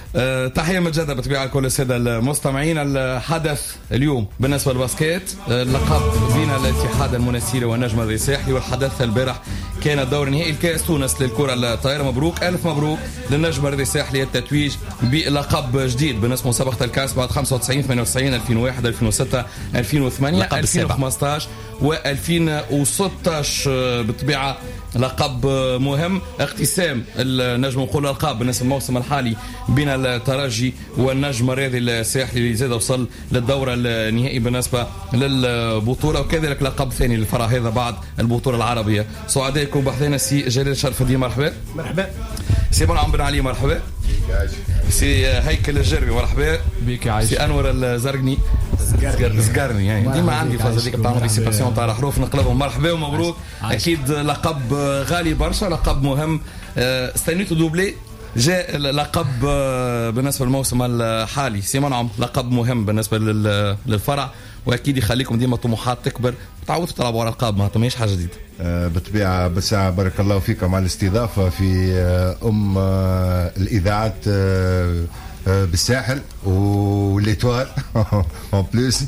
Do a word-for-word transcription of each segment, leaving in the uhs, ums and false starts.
أه تحية مجددة بطبيعة كل السادة المستمعين. الحدث اليوم بالنسبة للباسكيت اللقب بين الاتحاد المنسيري والنجم الرساحلي، والحدث البارح كان الدور نهائي الكاس تونس للكرة الطائرة. مبروك ألف مبروك للنجم الرساحلي التتويج بلقب جديد بالنسبة مسابقة الكاس بعد خمسة وتسعين ثمانية وتسعين ألفين وواحد ألفين وستة ألفين وثمانية ألفين وخمسطعش وألفين وستطعش. بطبيعة لقب مهم، اقتسام النجم نقول القاب بالنسبة للموسم الحالي بين الترجي والنجم الرياضي الساحلي اللي زاد وصل للدورة النهائي بالنسبة للبطولة، وكذلك لقب ثاني للفرع هذا بعد البطولة العربية. سعدائكم بحثنا سي جلال شرف الدين، مرحبا. مرحبا. سي منعم بن علي، مرحبا. سي هيكل الجربي، مرحبا بك يا عايش. سي انور الزرقني زقرني، يعني ديما عندي فاز هذيك تاع نوتيسيباسيون تاع الحروف نقلبهم. مرحبا ومبروك. اكيد لقب غالي برشا، لقب مهم، استنيتو دوبلي جاء اللقب بالنسبه للموسم الحالي. سي منعم لقب مهم بالنسبه للفرع، واكيد يخليكم ديما طموحات تكبر، تعودوا تلعبوا على القاب، ما ماهيش حاجه جديده. أه بالطبيعه بالساعه. بارك الله فيكم على الاستضافه في ام الاذاعات أه بالساحل والإيطوال اون بليس.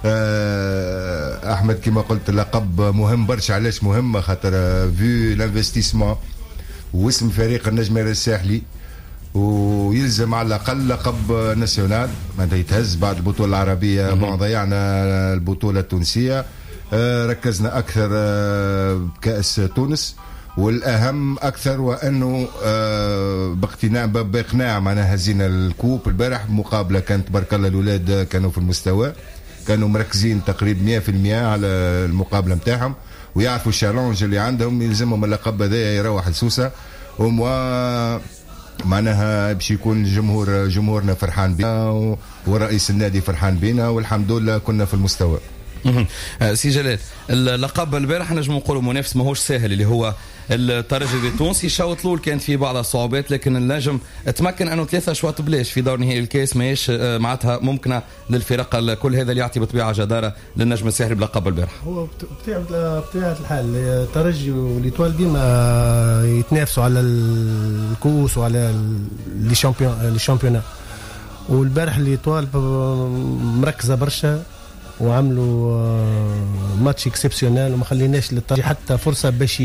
احمد كما قلت اللقب مهم برشا. علاش مهم؟ خاطر في لانفستيسمون واسم فريق النجم الساحلي، ويلزم على الاقل لقب ناسيونال ما يتهز بعد البطوله العربيه. ما ضيعنا البطوله التونسيه، ركزنا اكثر بكاس تونس، والاهم اكثر وانه باقتناع باقناع معناها هزينا الكوب البارح بمقابله كانت تبارك الله. الاولاد كانوا في المستوى، كانوا مركزين تقريبا مية بالمية على المقابله نتاعهم، ويعرفوا الشالنج اللي عندهم. يلزمهم اللقب هذا يروح لسوسه، وموا معناها باش يكون الجمهور جمهورنا فرحان بنا ورئيس النادي فرحان بنا، والحمد لله كنا في المستوى. سي جلال، اللقب البارح نجم نقولوا منافس ماهوش سهل اللي هو الترجي التونسي. الشوط الاول كانت فيه بعض الصعوبات، لكن النجم تمكن انه ثلاثه اشواط بلاش في دور نهائي الكاس ماهيش معناتها ممكنه للفرق الكل. هذا اللي يعطي بطبيعه جداره للنجم الساحلي بلقب البارح. هو بطبيعه الحال الترجي والإيطوال ديما يتنافسوا على الكؤوس وعلى لي شامبيون لي شامبيونات، والبارح الإيطوال مركزه برشا وعملوا ماتش اكسبسيونال، وما خليناش للترجي حتى فرصه باش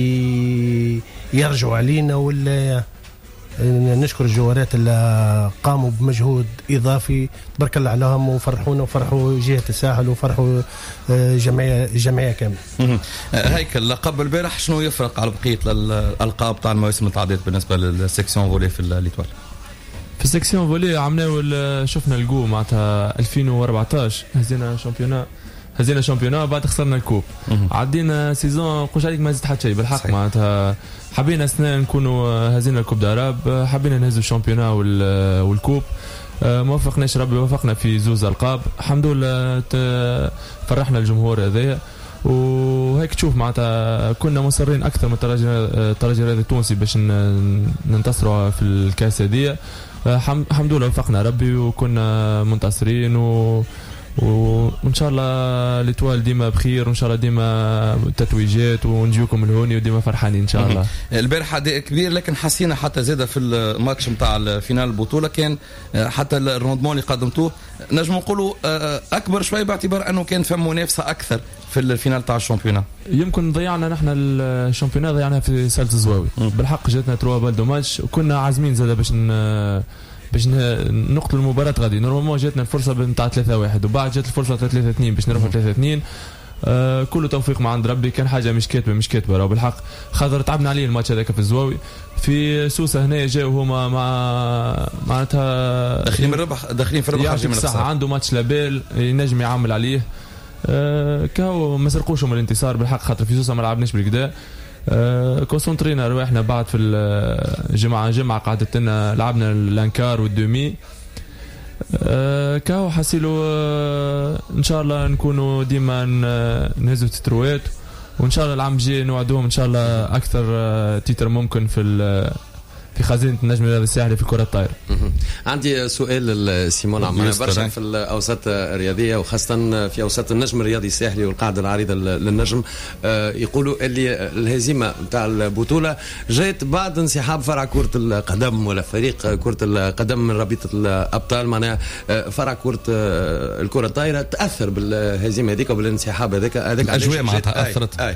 يرجعوا علينا. ولا نشكر الجوارات اللي قاموا بمجهود اضافي تبارك الله عليهم، وفرحونا وفرحوا جهه الساحل وفرحوا جمعيه جمعيه كامله. هيك اللقب البارح شنو يفرق على بقيه الالقاب تاع المواسم المتعدده بالنسبه للسيكسيون فولي في الإيطوال؟ في السكسيون فولي عملنا شفنا الجو معناتها ألفين وأربعطاش هزينا شامبيونا هزينا شامبيونا بعد خسرنا الكوب. عدينا سيزون قوش عليك ما زدت حتى شيء بالحق. معناتها حبينا سنة نكونوا هزينا الكوب داراب، حبينا نهزوا الشامبيونا والكوب. ما وفقناش، ربي وفقنا في زوز القاب الحمد لله. فرحنا الجمهور هذايا، وهيك تشوف معناتها كنا مصرين اكثر من الترجي الترجي الرياضي التونسي باش ننتصروا في الكاس هذه. الحمد لله وفقنا ربي وكنا منتصرين، و وان شاء الله الإيطوال ديما بخير، وان شاء الله ديما تتويجات ونجيكم الهوني وديما فرحانين ان شاء الله. البارح اداء كبير، لكن حسينا حتى زاده في الماتش نتاع الفينال البطوله كان حتى الروندمون اللي قدمتوه نجم نقولوا اكبر شوي، باعتبار انه كان فم منافسه اكثر في الفينال تاع الشامبيونات. يمكن ضيعنا نحن الشامبيونات ضيعناها في سالة الزواوي بالحق. جاتنا تروا بالدو ماتش وكنا عازمين زاده باش باش نقتل المباراة غادي. نورمالمون جاتنا الفرصة نتاع ثلاثة واحد، وبعد جات الفرصة ثلاثة اثنين باش نروحوا ثلاثة اثنين. آه كله توفيق مع عند ربي، كان حاجة مش كاتبة مش كاتبة راهو بالحق. خاطر تعبنا عليه الماتش هذاك في الزواوي. في سوسة هنا جاوا هما مع معناتها داخلين من الربح، داخلين في الربح خارجين من الخسارة. عنده ماتش لابيل ينجم يعمل عليه. آه كاو ما سرقوش من الانتصار بالحق، خاطر في سوسة ما لعبناش بالكدا. أه كونسنترينا رواحنا بعد في الجمعة جمعة قعدت لنا لعبنا الانكار والدومي. أه كاو حسيلو أه ان شاء الله نكونوا ديما نهزوا تتروات، وان شاء الله العام الجاي نوعدوهم ان شاء الله اكثر أه تيتر ممكن في في خزينه النجم الرياضي الساحلي في الكره الطايره. عندي سؤال سيمون عمنا برشا في الاوساط الرياضيه وخاصه في اوساط النجم الرياضي الساحلي والقاعده العريضه للنجم، يقولوا اللي الهزيمه نتاع البطوله جاءت بعد انسحاب فرع كره القدم ولا فريق كره القدم من رابطه الابطال، معناها فرع كره الكره الطايره تاثر بالهزيمه هذيك وبالانسحاب هذاك هذاك الاجواء معناتها اثرت. أي.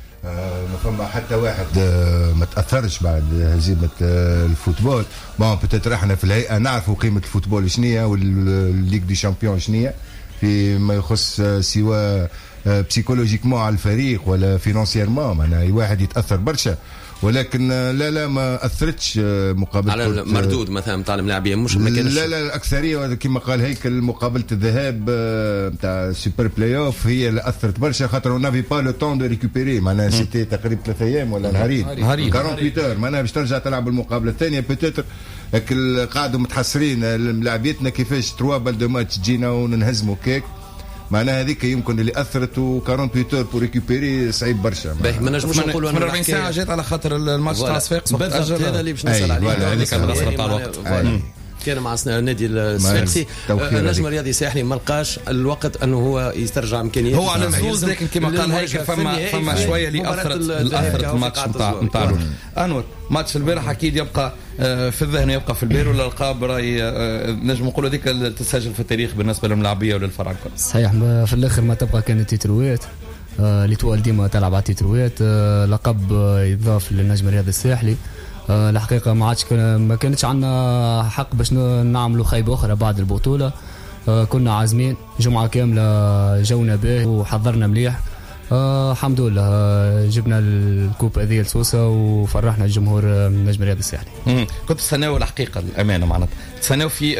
آه ما فما حتى واحد آه ما تاثرش بعد هزيمه آه الفوتبول. بون بتاتر احنا في الهيئه نعرفوا قيمه الفوتبول شنية والليغ دي شامبيون شنية في ما يخص آه سواء آه بسيكولوجيكمون على الفريق ولا فينانسيرمون، معناها اي واحد يتاثر برشا، ولكن لا لا ما اثرتش مقابله على المردود مثلا نتاع الملاعبيه مش ما كانش. لا لا الاكثريه كما قال هيكل مقابله الذهاب نتاع سوبر بلاي اوف هي اللي اثرت برشا، خاطر نافي با لو طون دو ريكوبيري، معناها سيتي تقريبا ثلاث ايام ولا نهارين ثمانية وأربعين اور، معناها باش ترجع تلعب المقابله الثانيه بوتيتر قاعدوا متحسرين لاعبيتنا كيفاش تروا بال دو ماتش تجينا وننهزموا كيك، معناها هذيك يمكن اللي اثرت و أربعة وأربعين اور بور ريكوبيري صعيب برشا. ما نجموش نقولوا انا أربعين ساعه جات على خاطر الماتش تاع صفاقس بالضبط، هذا اللي باش نسال عليه. هذيك الرسمه تاع الوقت كان مع النادي الصفاقسي النجم الرياضي الساحلي ما لقاش الوقت انه هو يسترجع امكانياته، هو على الزوز، لكن كما قال هيك فما فما شويه اللي اثرت اثرت الماتش نتاع نتاع انور. ماتش البارح اكيد يبقى في الذهن، يبقى في البال، ولا القاب راي نجم نقولوا هذيك تسجل في التاريخ بالنسبه للملاعبيه وللفرع الكل. صحيح، في الاخر ما تبقى كانت تيتروات ليتوال ديما تلعب على تيتروات، لقب يضاف للنجم الرياضي الساحلي. الحقيقه ما عادش ما كانتش عندنا حق باش نعملوا خيبه اخرى بعد البطوله. كنا عازمين جمعه كامله، جونا باهي وحضرنا مليح. الحمد لله جبنا الكوب هذه لسوسه وفرحنا الجمهور النجم الرياضي الساحلي. كنت تستناو الحقيقه الامانه معناتها تستناو في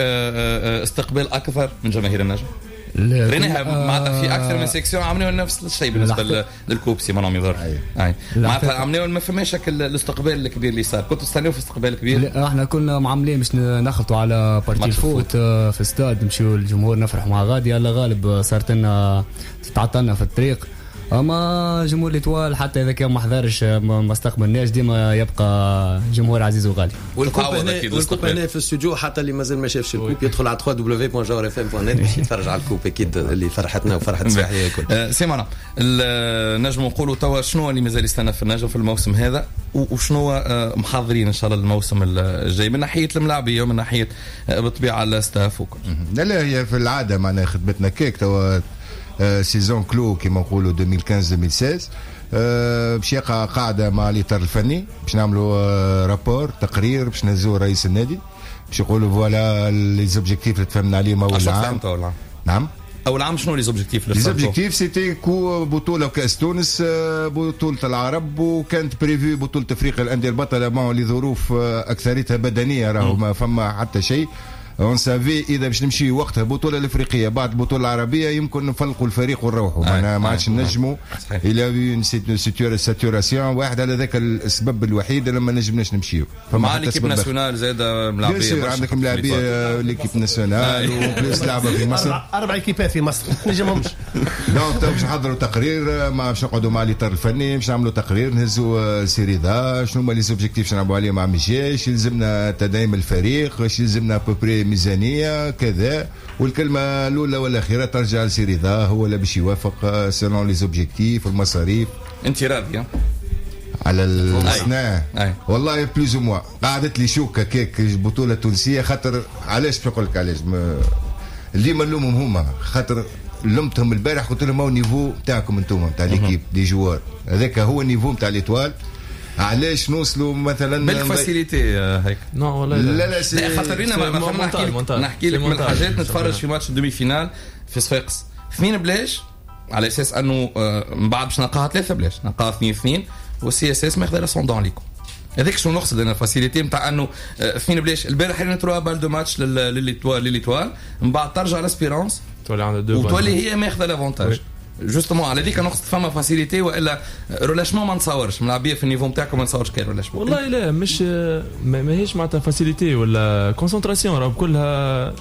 استقبال اكثر من جماهير النجم؟ ريناها معناتها في اكثر من سيكسيون عملوا نفس الشيء بالنسبه للكوب سيمون عميضر. اي معناتها عملوا ما فماش الاستقبال الكبير اللي صار. كنتوا تستناو في استقبال كبير؟ لا احنا كنا معاملين باش نخلطوا على بارتي الفوت في استاد، نمشيو الجمهور نفرحوا مع غادي. على غالب صارت لنا تعطلنا في الطريق، اما جمهور ليتوال حتى اذا كان ما حضرش ما استقبلناش ديما يبقى جمهور عزيز وغالي. والكوب هنا في الاستوديو، حتى اللي مازال ما شافش الكوب يدخل على دبليو دبليو دبليو بوان جوهر اف ام بوان نت باش يتفرج على الكوب اكيد اللي فرحتنا وفرحت الصباحيه الكل. سيمونا النجم نقولوا توا شنو اللي مازال يستنى في النجم في الموسم هذا، وشنو محضرين ان شاء الله الموسم الجاي من ناحيه الملاعبيه ومن ناحيه بالطبيعه الستاف وكل. لا لا هي في العاده معناها خدمتنا كيك توا سيزون كلو كما نقولوا ألفين وخمسطاش ألفين وستة عشر باش يقع قاعده مع الاطار الفني باش نعملوا رابور تقرير باش نهزوه رئيس النادي باش يقولوا فوالا لي زوبجيكتيف اللي تفهمنا عليهم اول عام. نعم اول عام شنو لي زوبجيكتيف؟ لي زوبجيكتيف سيتي كو بطوله وكاس تونس، بطوله العرب، وكانت بريفي بطوله افريقيا الانديه البطله مع لظروف اكثريتها بدنيه، راهو ما فما حتى شيء. اون سافي اذا باش نمشي وقتها البطوله الافريقيه بعد البطوله العربيه يمكن نفلقوا الفريق ونروحوا، معناها ما عادش نجموا الى ساتوراسيون واحد. على ذاك السبب الوحيد اللي ما نجمناش نمشيو. فمع ليكيب ناسيونال زاد ملاعبيه، عندك ملاعبيه ليكيب ناسيونال وبليس لعبه في مصر، اربع ايكيبات في مصر نجمهمش. دونك باش نحضروا تقرير، ما باش نقعدوا مع الاطار الفني باش نعملوا تقرير، نهزوا سيريدا شنو هما لي زوبجيكتيف باش نلعبوا عليهم مع ميجيش، يلزمنا تدعيم الفريق، يلزمنا بوبري ميزانيه كذا، والكلمه الاولى والاخيره ترجع لسيريدا هو اللي باش يوافق سيلون لي زوبجيكتيف والمصاريف. انت راضيه على الصناعه؟ والله بلوز موا قعدت لي شوكه كيك البطوله التونسيه، خاطر علاش باش نقول لك علاش اللي ما نلومهم هما، خاطر لمتهم البارح قلت لهم هو النيفو تاعكم انتم تاع ليكيب دي جوار، هذاك هو النيفو تاع ليتوال. علاش نوصلوا مثلا بالفاسيليتي هيك؟ نو والله لا لا لا خاطرين ما نحكي لك من الحاجات. نتفرج في ماتش الدومي فينال في صفاقس اثنين بلاش على اساس انه من بعد باش نلقاها ثلاثه بلاش، نلقاها اثنين اثنين والسي اس اس ماخذ لا سوندون ليكم. هذيك شنو نقصد انا الفاسيليتي نتاع انه اثنين بلاش البارح اللي نتروا بال دو ماتش لليتوال لليتوال من بعد ترجع لاسبيرونس تولي عندها دو وتولي هي ماخذه لافونتاج جوستومون على ذيك نقصد فما فاسيليتي، والا رولاشمون ما نتصورش ملاعبيه في النيفو نتاعكم ما نتصورش كاين رولاشمون. والله لا مش ماهيش معناتها فاسيليتي ولا كونسنتراسيون، راه كلها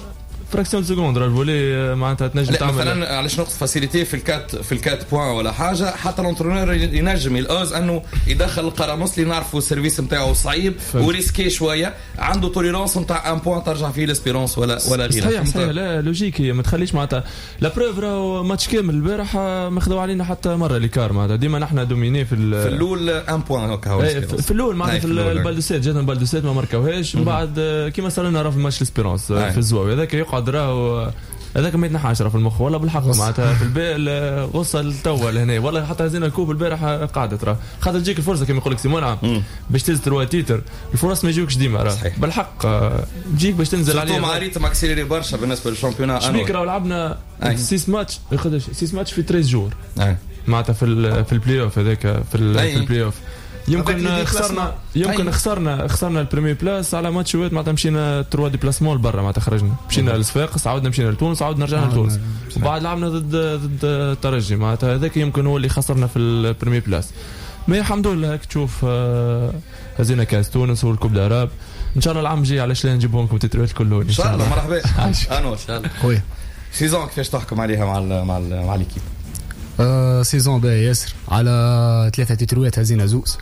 فراكسيون سكوند راه الفولي معناتها تنجم تعمل مثلا علاش نقص فاسيليتي في الكات في الكات بوان ولا حاجه حتى الانترونور ينجم يلقاز انه يدخل القراموس اللي نعرفوا السيرفيس نتاعو صعيب وريسكي شويه عنده توليرانس نتاع ان بوان ترجع فيه ليسبيرونس ولا ولا غيره. صحيح صحيح لا لوجيكي ما تخليش معناتها لا بروف راهو ماتش كامل البارح ما خذوا علينا حتى مره ليكار معناتها ديما نحن دوميني في في الاول ان بوان هكا في الاول معناتها في البالدوسيت جاتنا البالدوسيت ما ماركاوهاش من بعد كيما صار لنا راه في ماتش ليسبيرونس في الزواوي هذاك يقعد راه هذاك ما يتنحاش في المخ ولا بالحق معناتها في البال غصه توا لهنا ولا حتى هزينا الكوب البارح قاعده راه خاطر تجيك الفرصه كما يقول لك سيمون باش تهز تروا تيتر الفرص ما يجيوكش ديما راه بالحق تجيك باش تنزل عليه مع ريتم اكسيليري برشا بالنسبه للشامبيون. شبيك راه لعبنا ستة ماتش ياخذ ستة ماتش في ثلاثة جور معناتها في في البلاي اوف هذاك في البلاي اوف يمكن خسرنا يمكن خسرنا خسرنا البريمير بلاس على ماتشات معناتها مشينا تروا ديبلاسمون لبرا معناتها خرجنا مشينا لصفاقس عاودنا مشينا لتونس عاودنا رجعنا لتونس وبعد لعبنا ضد ضد الترجي معناتها هذاك يمكن هو اللي خسرنا في البريمير بلاس. ما الحمد لله هيك تشوف هزينا كاس تونس والكوب العرب ان شاء الله العام الجاي علاش لا نجيبهم لكم تترويت كلهم ان شاء الله. مرحبا انور ان شاء الله خويا سيزون كيفاش تحكم عليها مع ال مع ال مع ليكيب؟ آه سيزون باهي ياسر على ثلاثه تترويت هزينا زوز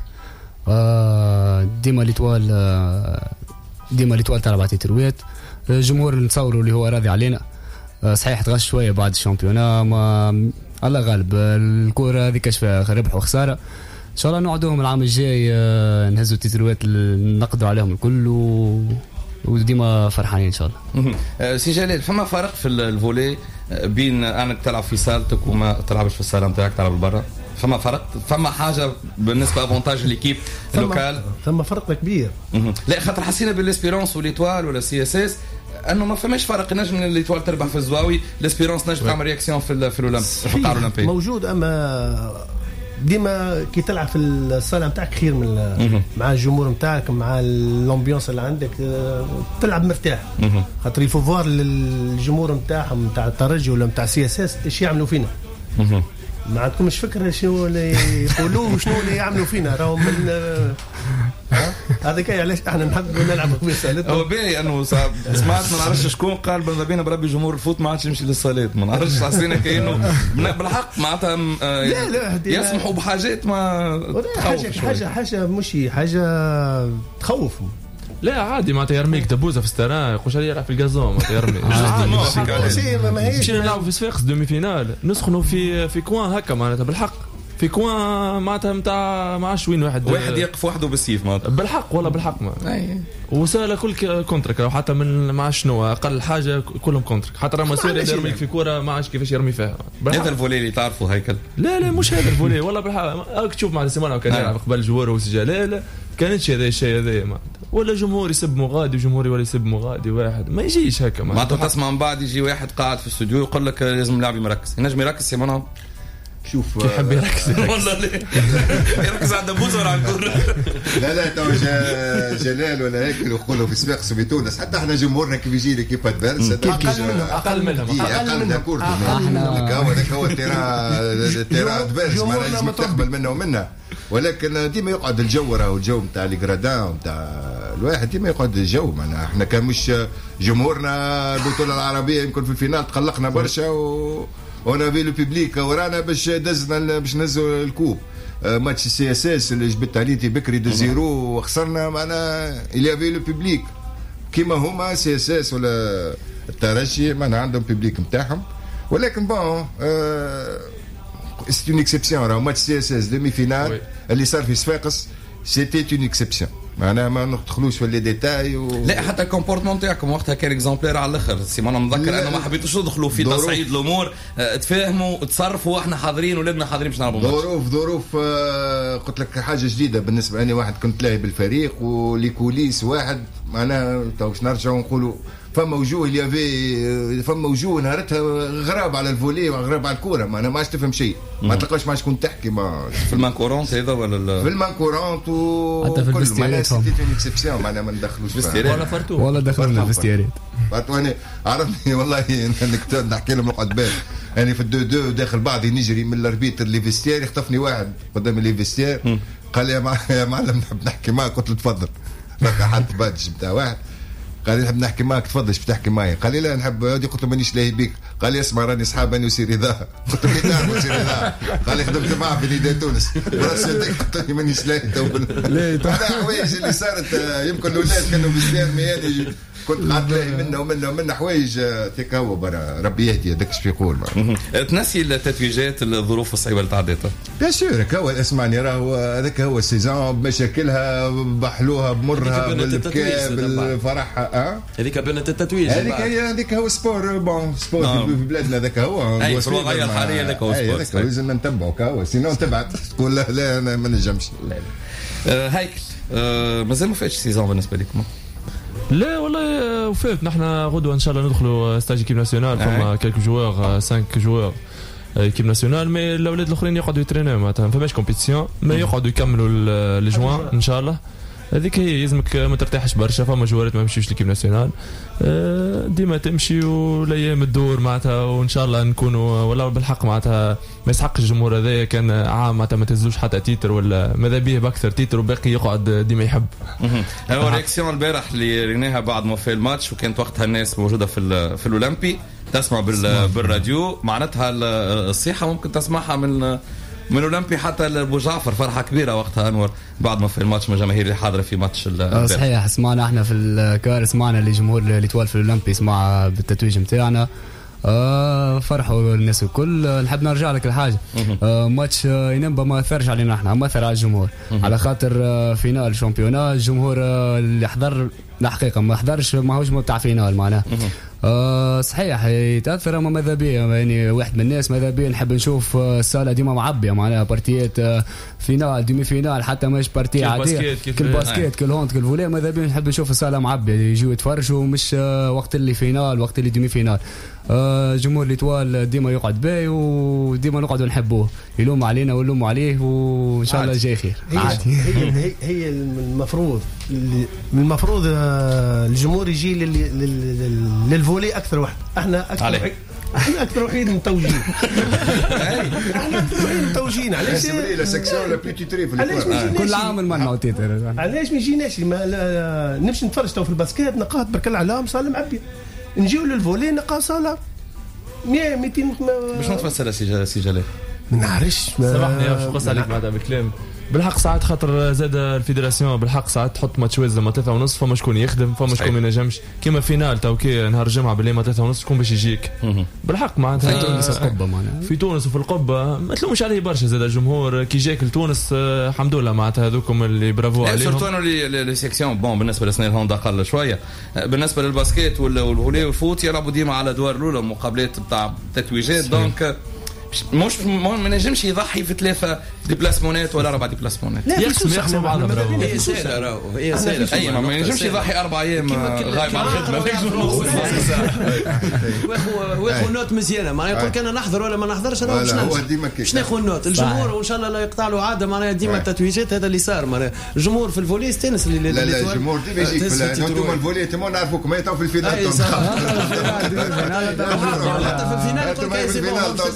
آه ديما ليتوال آه ديما ليتوال تاع اربعه تترويت الجمهور نتصوروا اللي هو راضي علينا آه صحيح تغش شويه بعد الشامبيونا ما الله غالب الكره هذيك كاش فيها ربح وخساره ان شاء الله نقعدوهم العام الجاي آه نهزوا التترويت نقدروا عليهم الكل و وديما فرحانين ان شاء الله. سي جلال فما فرق في الفولي بين انك تلعب في سالتك وما تلعبش في الساله نتاعك تلعب برا؟ فما فرق فما حاجه بالنسبه افونتاج ليكيب لوكال فما فرق كبير. لا خاطر حسينا بالاسبيرونس وليتوال ولا سي اس اس انه ما فماش فرق نجم ليتوال تربح في الزواوي الاسبيرونس نجم تعمل رياكسيون في في الاولمبي في القاعه الاولمبيه موجود اما ديما كي تلعب في الصاله نتاعك خير من مع الجمهور نتاعك مع الامبيونس اللي عندك تلعب مرتاح خاطر يفوار للجمهور نتاعهم نتاع الترجي ولا نتاع سي اس اس ايش يعملوا فينا ما عندكمش فكره شنو اللي يقولوا وشنو اللي يعملوا فينا راهم من هذا كاي علاش احنا نحبوا نلعبوا في الصالات. هو باهي انه سمعت ما نعرفش شكون قال بنا بينا بربي جمهور الفوت ما عادش يمشي للصالات ما نعرفش حسينا كانه بالحق معناتها لا لا يسمحوا بحاجات ما حاجه حاجه حاجه مش حاجه تخوف. لا عادي معناتها يرميك دبوزه في الستران يقولش عليه يلعب في الجازون معناتها يرمي ما هيش مشينا نلعبوا في صفاقس دومي فينال نسخنوا في في كوان هكا معناتها بالحق في كوان معناتها نتاع ما عادش وين واحد واحد يقف وحده بالسيف معناتها بالحق ولا بالحق ما وسهله كل كونترك حتى من ما شنو اقل حاجه كلهم كونترك حتى راه مسير يرميك في كوره ما عادش كيفاش يرمي فيها. هذا الفولي اللي تعرفوا هيكل لا لا مش هذا الفولي ولا بالحق تشوف مع السيمانه كان يلعب قبل جوار وسجال لا كانتش هذا الشيء هذا ولا جمهور يسب مغادي وجمهوري ولا يسب مغادي واحد ما يجيش هكا معناتها تسمع من بعد يجي واحد قاعد في الاستوديو يقول لك لازم اللاعب يركز ينجم يركز سيمانه شوف يحب يركز والله ليه يركز على الدبوس ولا على الكره لا لا تو جلال ولا هيك يقولوا في صفاقس في تونس حتى احنا جمهورنا كيف يجي لك كيف تبارس اقل منهم اقل منهم اقل منهم كورته هو هذاك هو التيران التيران تبارس ما لازم تقبل منه ومنها ولكن ديما يقعد الجو راهو الجو نتاع لي غرادان نتاع الواحد ديما يقعد الجو معناها احنا كان مش جمهورنا البطوله العربيه يمكن في الفينال تقلقنا برشا و وانا في لو بيبليك ورانا باش دزنا باش نهزوا الكوب ماتش سي اس اس اللي جبت عليه بكري دو زيرو وخسرنا معناها اللي في لو بيبليك كيما هما سي اس اس ولا الترجي معناها عندهم بيبليك نتاعهم ولكن بون سي اون اكسبسيون راهو ماتش سي اس اس دومي فينال اللي صار في صفاقس سيتي اون اكسبسيون معناها ما ندخلوش في لي ديتاي و... لا حتى الكومبورتمون تاعكم وقتها كان اكزامبلير على الاخر سيما انا نتذكر انه ما حبيتوش تدخلوا في تصعيد الامور اه تفاهموا تصرفوا واحنا حاضرين ولادنا حاضرين باش نلعبوا ظروف ظروف آه قلت لك حاجه جديده بالنسبه لي واحد كنت لاعب بالفريق ولي كوليس واحد معناها تو باش نرجعوا نقولوا فما وجوه اللي يافي فما وجوه نهارتها غراب على الفولي وغراب على الكوره ما انا ما عادش تفهم شيء ما تلقاش ما شكون تحكي ما في المانكورونت هذا ولا في المانكورونت و حتى في الفيستيريات سيتي اون اكسبسيون معناها ما ندخلوش ولا فرتو ولا دخلنا في الفيستيريات فرتو انا عرفني والله نحكي لهم نقعد بال يعني في الدو دو داخل بعضي نجري من الاربيتر لي فيستير يخطفني واحد قدام لي فيستير قال لي يا معلم نحب نحكي معك قلت له تفضل راك حط بادج نتاع واحد قال لي نحب نحكي معك تفضل ايش بتحكي معي؟ قال لي لا نحب. قلت له مانيش لاهي بيك. قال لي اسمع راني اصحاب اني وسير رضا. قلت له نعم وسير رضا. قال لي خدمت معه في نداء تونس براسيتك. قلت له مانيش لاهي تو. هذا حوايج اللي صارت يمكن الاولاد كانوا بالسلام يعني كنت قاعد لاقي منه ومنه ومنه حوايج تيك هو برا ربي يهدي هذاك ايش بيقول. تنسي التتويجات الظروف الصعيبه اللي تعديتها؟ بيان سور هو اسمعني راهو هذاك هو السيزون بمشاكلها بحلوها بمرها بالبكاء بالفرحها. هذيك بنت التتويج هذيك هي هذيك هو سبور بون سبور في بلادنا هذاك هو. اي في الوضعيه الحاليه هذاك هو سبور. هذاك لازم نتبعوا كهو سينو تبعت تقول لا لا انا ما نجمش. هيكل مازال ما فاتش سيزون بالنسبه لكم؟ لا والله وفات. نحن غدوه ان شاء الله ندخلوا ستاج كيب ناسيونال. فما كالكو جوار خمسة جوار كيب ناسيونال. مي الاولاد الاخرين يقعدوا يترينيو معناتها ما فماش كومبيتيسيون ما يقعدوا يكملوا الجوان ان شاء الله. هذيك هي يلزمك ما ترتاحش برشا. فما جوارات ما يمشيوش لكيب ناسيونال ديما تمشي والايام الدور معناتها وان شاء الله نكونوا ولا بالحق معناتها ما يسحقش الجمهور هذايا كان عام معناتها ما تهزوش حتى تيتر ولا ماذا بيه باكثر تيتر وباقي يقعد ديما يحب. هو رياكسيون البارح اللي ريناها بعد ما في الماتش وكانت وقتها الناس موجوده في في الاولمبي تسمع بالراديو معناتها الصيحه ممكن تسمعها من من الاولمبي حتى ابو جعفر. فرحه كبيره وقتها انور بعد ما في الماتش من الجماهير اللي حاضره في ماتش. صحيح سمعنا احنا في الكار سمعنا اللي جمهور اللي توال في الاولمبي سمع بالتتويج نتاعنا. آه فرحوا الناس الكل. نحب نرجع لك الحاجه آه ماتش آه ينبا ما اثرش علينا احنا ما اثر على الجمهور على خاطر آه فينال شامبيونات الجمهور آه اللي حضر الحقيقه ما حضرش ما هوش تاع فينال معناه. آه صحيح يتاثر اما ماذا بيه يعني واحد من الناس ماذا بيه نحب نشوف الصاله ديما معبيه معناها بارتيات آه فينال ديمي فينال حتى ماش بارتي عاديه كل باسكيت كل هوند كل فولي ماذا بيه نحب نشوف الصاله معبيه يجوا يتفرجوا مش آه وقت اللي فينال وقت اللي ديمي فينال. آه جمهور ليتوال ديما يقعد باي وديما نقعدوا نحبوه يلوم علينا ونلوموا عليه وان شاء الله جاي خير. عادي هي, هي, هي المفروض المفروض آه الجمهور يجي للفولي اكثر واحد. احنا اكثر واحد احنا اكثر وحيد متوجين. احنا اكثر وحيد متوجين. علاش لا سكسيون لا بيتي تري كل عام منع تيتر علاش ما يجيناش نمشي نتفرج تو في الباسكيت نقاط برك العلام صالة معبيه نجيو للفولي نقا صالة مية ميتين. باش نتفسر سي جلال ما نعرفش سامحني يا شو قص عليك معناتها بالكلام بالحق ساعات خاطر زاد الفيدراسيون بالحق ساعات تحط ماتش ويز لما ثلاثة ونص فما شكون يخدم فما شكون ما ينجمش كيما فينال تو كي نهار الجمعه بالليل ما ثلاثة ونص شكون باش يجيك بالحق معناتها في تونس القبه معناتها في تونس وفي القبه ما تلومش عليه برشا زاد الجمهور كي جاك لتونس الحمد لله معناتها هذوكم اللي برافو عليهم سورتو انه لي سيكسيون بون بالنسبه لسنين الهوند اقل شويه بالنسبه للباسكيت والفولي والفوت يلعبوا ديما على ادوار الاولى مقابلات نتاع تتويجات دونك مش ما نجمش يضحي في ثلاثه ديبلاسمونات ولا اربع ديبلاسمونات يقسم يقسم بعضها هي سهله راهو هي سهله اي ما ينجمش يضحي اربع ايام غايب على الخدمه واخو نوت مزيانه معناها يقول كان نحضر ولا ما نحضرش انا باش باش ناخذ نوت الجمهور وان شاء الله لا يقطع له عاده معناها ديما التتويجات هذا اللي صار معناها الجمهور في الفولي استانس اللي لا لا الجمهور ديما يجيك انتم الفولي انتم نعرفوكم انتم في الفينال حتى في الفينال تقول كاين سي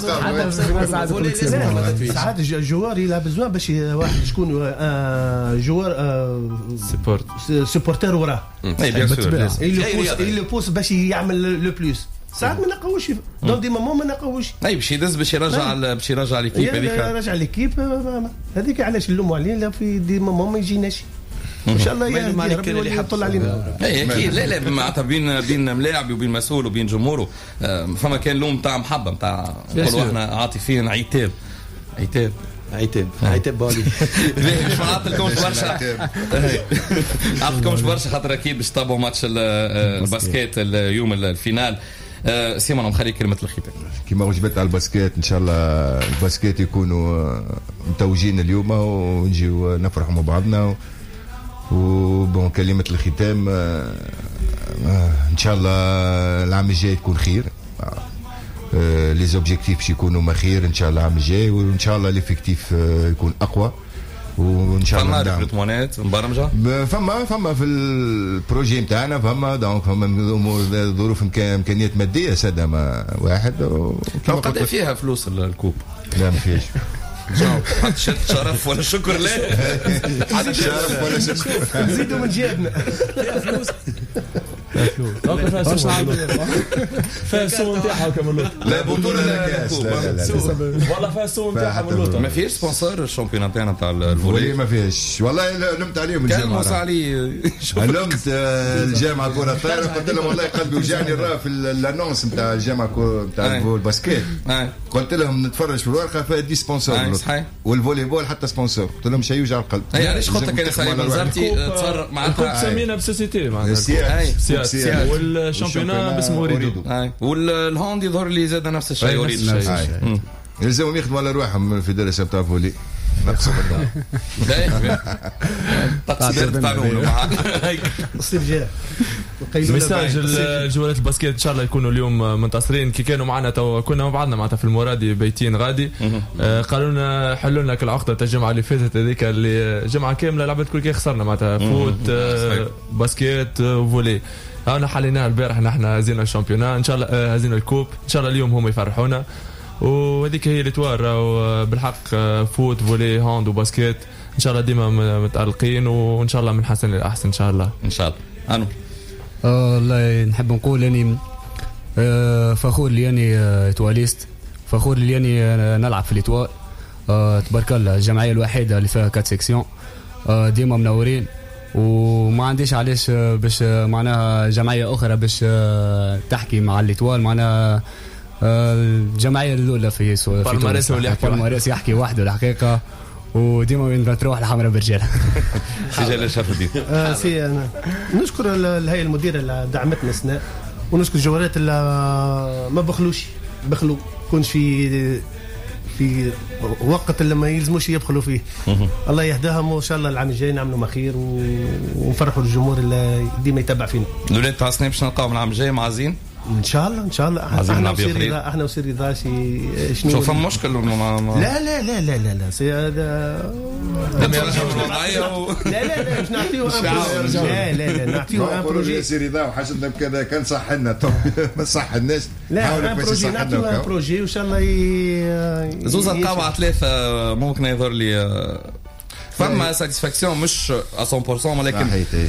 ساعات الجوار يلعب بزوان باش واحد شكون جوار سيبورت سيبورتير وراه اي بيان سور اللي بوس باش يعمل لو بلوس ساعات ما نقوش دون دي مومون ما نقوش اي باش يدز باش يرجع باش يرجع ليكيب هذيك يرجع ليكيب هذيك علاش نلوموا عليه لا في دي مومون ما يجيناش ان شاء الله يا ربي اللي يطلع علينا. اي اكيد لا لا معناتها بين بين ملاعب وبين مسؤول وبين جمهوره فما كان لوم تاع محبه نتاع نقولوا احنا عاطفيا عتاب عتاب عتاب عتاب بالي مش نعطيلكمش برشا نعطيلكمش برشا خاطر اكيد باش تتابعوا ماتش الباسكيت اليوم الفينال. سيمون نخلي كلمه الختام كما وجبت على الباسكيت ان شاء الله الباسكيت يكونوا متوجين اليوم ونجيو نفرحوا مع بعضنا وبون كلمة الختام آه آه ان شاء الله العام الجاي تكون خير آه لي زوبجيكتيف باش يكونوا ما خير ان شاء الله العام الجاي وان شاء الله ليفيكتيف آه يكون اقوى وان شاء الله فما ريكروتمونات مبرمجه فما فما في البروجي نتاعنا فما دونك فما امور ظروف امكانيات ماديه ساده ما واحد قد فيها فلوس الكوب لا ما فيش حتى شرف ولا شكر لا حتى شرف ولا شكر نزيدوا من جيبنا ان دونك فيها سوق فيها السوق نتاعها كمان لا بطوله لا كاس لا لا والله فيها السوق نتاعها من اللوطه. ما فيش سبونسور الشامبيون نتاعنا نتاع الفولي الفولي ما فيهش والله. لمت عليهم كان الجامعه موسى علي لمت الجامعه كره الطايره قلت لهم والله قلبي وجعني راه في الانونس نتاع الجامعه نتاع الباسكيت قلت لهم نتفرج في الورقه فيها دي سبونسور والفولي بول حتى سبونسور قلت لهم شيء يوجع القلب. اي علاش قلت لك انا سالي بنزرتي تصرف معناتها سمينا بسوسيتي معناتها سياسي والشامبيون باسمه وريدو والهوندي يظهر لي زاد نفس الشيء وريدو يلزمهم يخدموا على روحهم في الفيدراسيون تاع فولي نقصوا بالله. تقصير تاعهم معاك استرجاع ميساج الجولات الباسكيت ان شاء الله يكونوا اليوم منتصرين كي كانوا معنا تو كنا مع بعضنا معناتها في المرادي بيتين غادي قالوا لنا حلوا لنا العقده تاع الجمعه اللي فاتت هذيك اللي جمعه كامله لعبت كل كي خسرنا معناتها فوت باسكيت فولي. انا حليناها البارح نحن هزينا الشامبيونات ان شاء الله هزينا الكوب ان شاء الله اليوم هم يفرحونا وهذيك هي الاتوار بالحق فوت فولي هاند وباسكيت ان شاء الله ديما متألقين وان شاء الله من حسن للاحسن ان شاء الله ان شاء الله. انا والله نحب نقول اني فخور لي اني اتواليست فخور لي اني نلعب في الاتوال تبارك الله الجمعيه الوحيده اللي فيها كات سيكسيون ديما منورين وما عنديش علاش باش معناها جمعيه اخرى باش تحكي مع الاتوال معناها الجمعيه الاولى في في بالمارس اللي يحكي بالمارس يحكي وحده الحقيقه وديما وين تروح الحمراء برجالها. سجل شرف الدين. آه سي أنا نشكر الهيئه المديره اللي دعمتنا سنة ونشكر الجوارات اللي ما بخلوش بخلوا كنش في في وقت اللي ما يلزموش يبخلوا فيه. الله يهداهم وان شاء الله العام الجاي نعملوا ما خير ونفرحوا الجمهور اللي ديما يتبع فينا. الولاد تاع سنة باش نلقاو العام الجاي معزين ان شاء الله ان شاء الله احنا وسير رضا احنا وسير رضا شي شنو شوف مشكل ما ما لا لا لا لا لا لا سي هذا لا لا لا مش نعطيوه لا لا لا نعطيوه ان بروجي سير رضا وحاجتنا بكذا كان صح لنا ما صح الناس لا بروجي نعطيوه بروجي وان شاء الله زوز القاعه ثلاثه ممكن يظهر لي فما ساتيسفاكسيون مش مية بالمية ولكن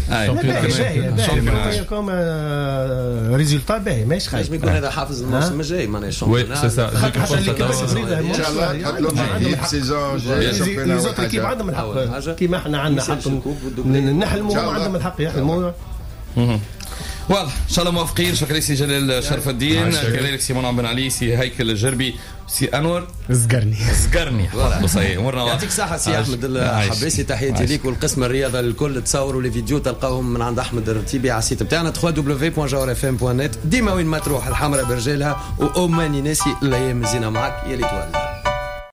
باهي كوم ريزولتا باهي ماهيش خايب. لازم يكون هذا حافز الموسم الجاي معناها وي سي سا حتى اللي كيف ان شاء الله عندهم سيزون جاي كيف عندهم الحق كيما احنا عندنا حق نحلموا عندهم الحق يحلموا. واضح ان شاء الله موافقين. شكرا سي جلال شرف الدين كذلك سيمون بن علي سي هيكل الجربي سي انور زقرني زقرني صحيح امورنا يعطيك الصحه سي احمد الحباسي تحياتي ليك والقسم الرياضه الكل تصوروا لي فيديو تلقاوهم من عند احمد الرتيبي على السيت بتاعنا دبليو دبليو دبليو بوان جوهر اف ام بوان نت. ديما وين ما تروح الحمراء برجالها واوماني ناسي الايام الزينه معك يا ليتوال.